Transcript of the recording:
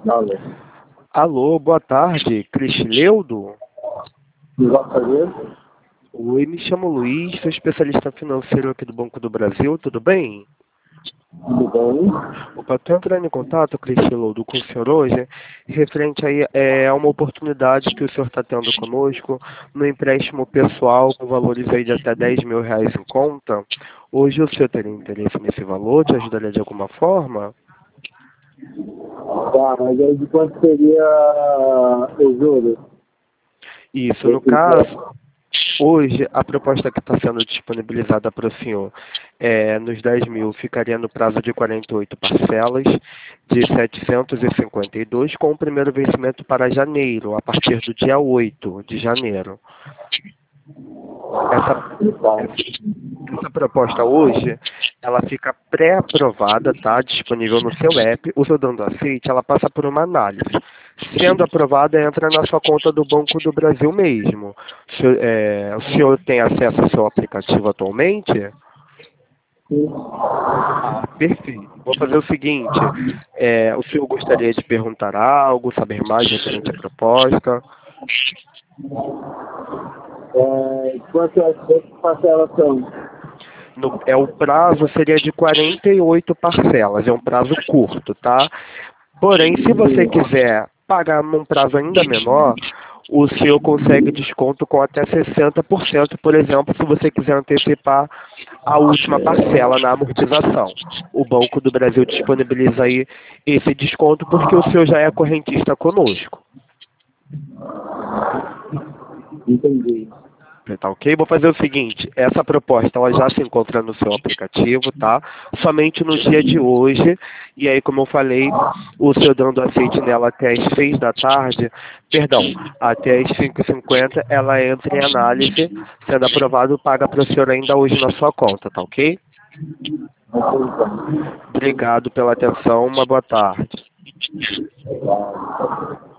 Alô. Alô, boa tarde, Cristileudo? Gostaria? Oi, me chamo Luiz, sou especialista financeiro aqui do Banco do Brasil, tudo bem? Tudo bem? Opa, estou entrando em contato, Cristileudo, com o senhor hoje, referente aí a uma oportunidade que o senhor está tendo conosco no empréstimo pessoal com valores aí de até R$ 10.000 em conta. Hoje o senhor teria interesse nesse valor? Te ajudaria de alguma forma? Tá, mas aí de quanto seria o juro? Isso, no Desse caso, empréstimo? hoje, a proposta que está sendo disponibilizada para o senhor nos 10.000 ficaria no prazo de 48 parcelas de 752, com o primeiro vencimento para janeiro, a partir do dia 8 de janeiro. Essa, Tá. essa proposta hoje, ela fica pré-aprovada, tá? Disponível no seu app. O seu dando aceite, ela passa por uma análise. Sendo aprovada, entra na sua conta do Banco do Brasil mesmo. O senhor tem acesso ao seu aplicativo atualmente? Sim. Ah, perfeito. Vou fazer o seguinte: o senhor gostaria de perguntar algo, saber mais referente à proposta? Quantas parcelas são? O prazo seria de 48 parcelas, é um prazo curto, tá? Porém, se você Sim. quiser pagar num prazo ainda menor, o senhor consegue desconto com até 60%, por exemplo, se você quiser antecipar a última parcela na amortização. O Banco do Brasil disponibiliza aí esse desconto porque o senhor já é correntista conosco. Entendi. Tá ok? Vou fazer o seguinte, essa proposta ela já se encontra no seu aplicativo, tá? Somente no dia de hoje, e aí como eu falei, o senhor dando aceite nela até as 6 da tarde, perdão, até as 5h50, ela entra em análise, sendo aprovado, paga para o senhor ainda hoje na sua conta, tá ok? Então, Obrigado pela atenção, uma boa tarde. tá.